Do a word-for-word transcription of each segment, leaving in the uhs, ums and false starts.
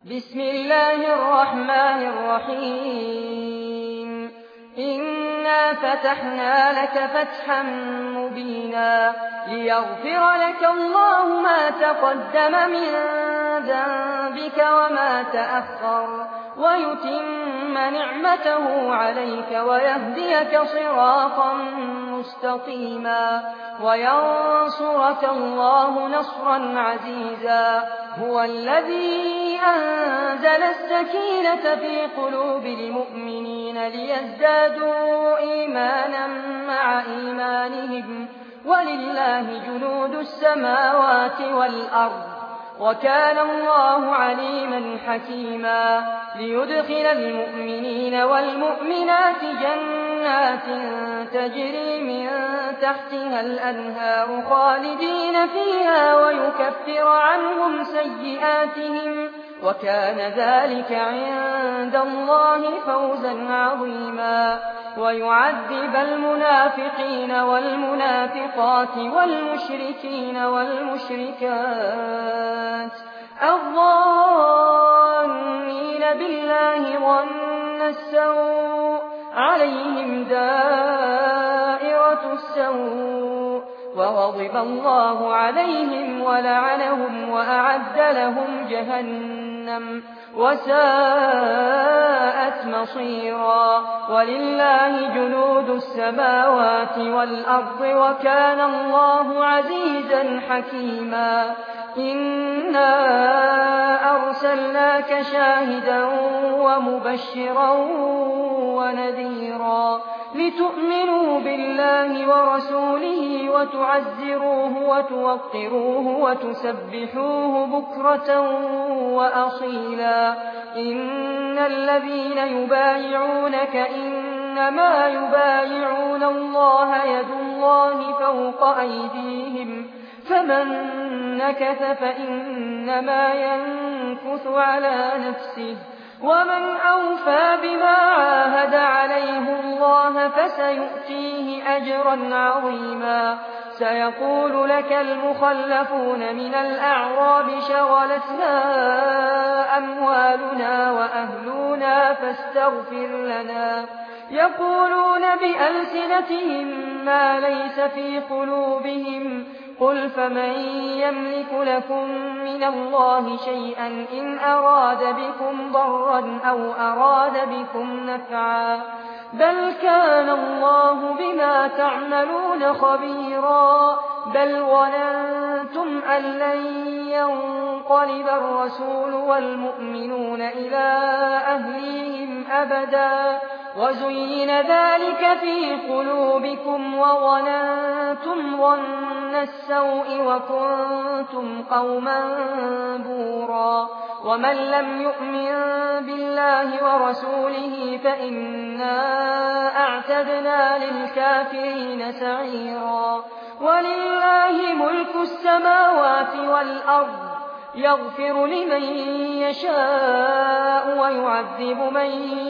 بسم الله الرحمن الرحيم إنا فتحنا لك فتحا مبينا ليغفر لك الله ما تقدم من ذنبك وما تأخر ويتم نعمته عليك ويهديك صراطا مستقيما وينصرك الله نصرا عزيزا هو الذي أنزل السكينة في قلوب المؤمنين ليزدادوا إيمانا مع إيمانهم ولله جنود السماوات والأرض وكان الله عليما حكيما ليدخل المؤمنين والمؤمنات جنات تجري من تحتها الأنهار خالدين فيها ويكفر عنهم سيئاتهم وكان ذلك عند الله فوزا عظيما ويعذب المنافقين والمنافقات والمشركين والمشركات الظانين بالله ظن السوء عليهم دائرة السوء وغضب الله عليهم ولعنهم وأعد لهم جهنم وساءت مصيرا ولله جنود السماوات والأرض وكان الله عزيزا حكيما إنا أرسلناك شاهدا ومبشرا ونذيرا لتؤمنوا بالله ورسوله وتعزروه وتوقروه وتسبحوه بكرة وأصيلا إن الذين يبايعونك إنما يبايعون الله يد الله فوق أيديهم فمن نكث فإنما ينكث على نفسه ومن أوفى بما عاهد عليه الله فسيؤتيه أجرا عظيما سيقول لك المخلفون من الأعراب شغلتنا أموالنا وأهلنا فاستغفر لنا يقولون بألسنتهم ما ليس في قلوبهم قل فمن يملك لكم من الله شيئا إن أراد بكم ضرا أو أراد بكم نفعا بل كان الله بما تعملون خبيرا بل ظننتم أن لن ينقلب الرسول والمؤمنون إلى أهليهم أبدا وزين ذلك في قلوبكم وظننتم ظن السوء وكنتم قوما بورا ومن لم يؤمن بالله ورسوله فإنا أعتدنا للكافرين سعيرا ولله ملك السماوات والأرض يغفر لمن يشاء ويعذب من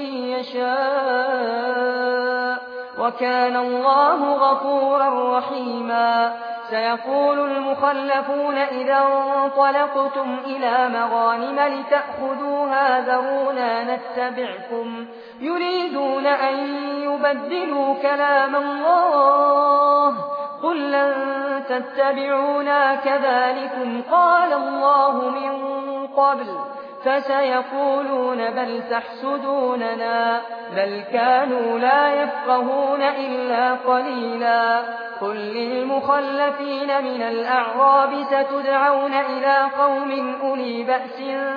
يشاء وكان الله غفورا رحيما سيقول المخلفون إذا انطلقتم إلى مغانم لتأخذوها ذرونا نتبعكم يريدون أن يبدلوا كلام الله قل لن تتبعونا كذلكم قال الله من قبل فسيقولون بل تحسدوننا بل كانوا لا يفقهون إلا قليلا قل للمخلفين من الأعراب ستدعون إلى قوم أولي بأس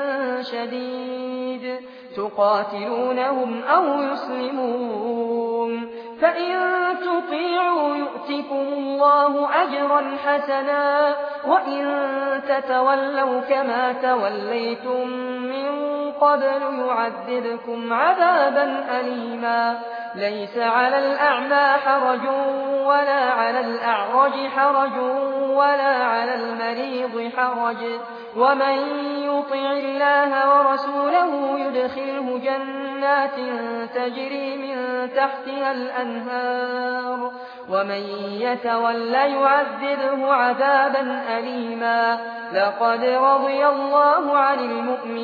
شديد تقاتلونهم أو يسلمون فإن تطيعوا يؤتكم الله أجرا حسنا وإن تتولوا كما توليتم من قبل يعذبكم عذابا أليما ليس على الأعمى حرج ولا على الأعرج حرج ولا على المريض حرج ومن يطع الله ورسوله يدخله جنات تجري من تحتها الأنهار ومن يتول يعذبه عذابا أليما لقد رضي الله عن المؤمنين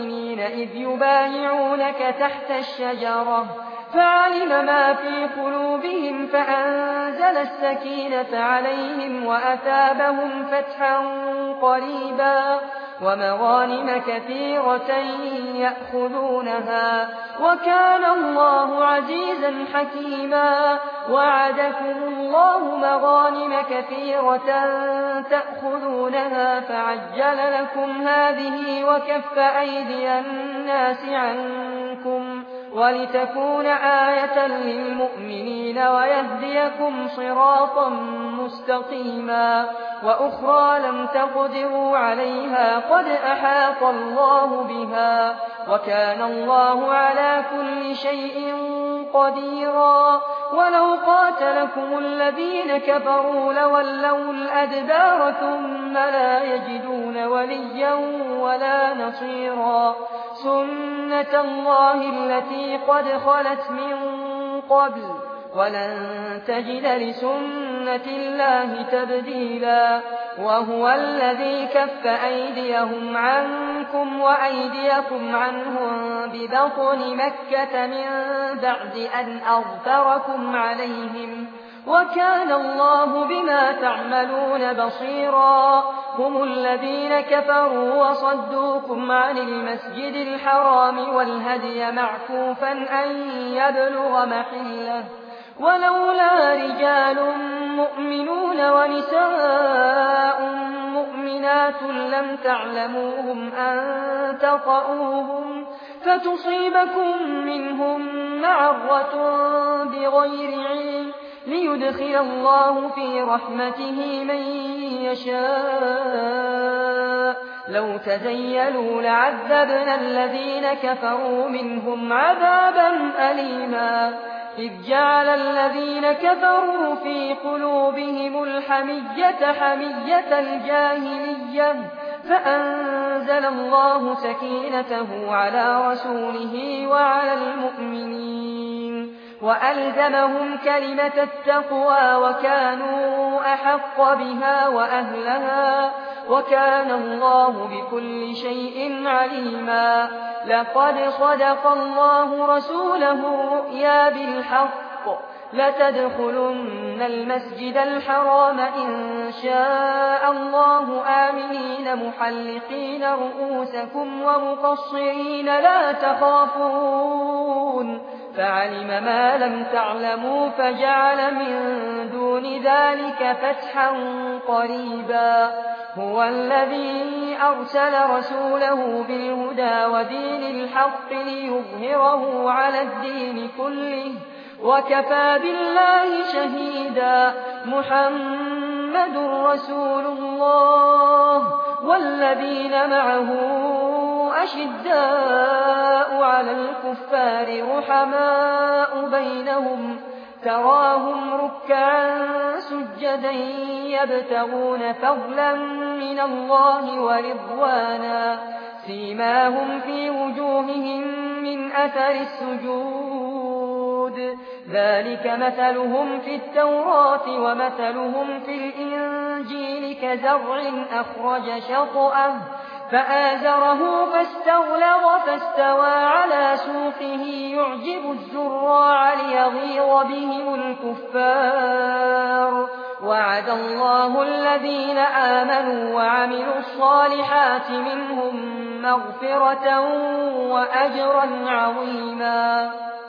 إذ يبايعونك تحت الشجرة فعلم ما في قلوبهم فأنزل السكينة عليهم وأثابهم فتحا قريبا ومغانم كثيرة يأخذونها وكان الله عزيزا حكيما. وعدكم الله مغانم كثيرة تأخذونها فعجل لكم هذه وكف أيدي الناس عنكم ولتكون آية للمؤمنين ويهديكم صراطا مستقيما. وأخرى لم تقدروا عليها قد أحاط الله بها وكان الله على كل شيء قديرا. ولو قاتلكم الذين كفروا لولوا الأدبار ثم لا يجدون وليا ولا نصيرا. سنة الله التي قد خلت من قبل ولن تجد لسنة الله تبديلا. وهو الذي كف أيديهم عنكم وأيديكم عنهم ببطن مكة من بعد أن أظفركم عليهم وكان الله بما تعملون بصيرا. هم الذين كفروا وصدوكم عن المسجد الحرام والهدي معكوفا أن يبلغ محله ولولا رجال مؤمنون ونساء مؤمنات لم تعلموهم أن تطؤوهم فتصيبكم منهم معرة بغير علم ليدخل الله في رحمته من يشاء. لو تزيلوا لعذبنا الذين كفروا منهم عذابا أليما. إذ جعل الذين كفروا في قلوبهم الحمية حمية الجاهلية فأنزل الله سكينته على رسوله وعلى المؤمنين وألزمهم كلمة التقوى وكانوا أحق بها وأهلها وكان الله بكل شيء عليما. لقد صدق الله رسوله الرؤيا بالحق لتدخلن المسجد الحرام إن شاء الله آمنين محلقين رؤوسكم ومقصرين لا تخافون فعلم ما لم تعلموا فجعل من دون ذلك فتحا قريبا. هو الذي أرسل رسوله بالهدى ودين الحق ليظهره على الدين كله وكفى بالله شهيدا. محمد رسول الله والذين معه أشداء على الكفار رحماء بينهم تراهم ركعا سجدا يبتغون فضلا من الله ورضوانا سيماهم في وجوههم من أثر السجود ذلك مثلهم في التوراة ومثلهم في الإنجيل كزرع أخرج شطأه فآزره فاستغلظ فاستوى على سوقه يعجب الزراع ليغيظ بهم الكفار. وعد الله الذين آمنوا وعملوا الصالحات منهم مغفرة وأجرا عظيما.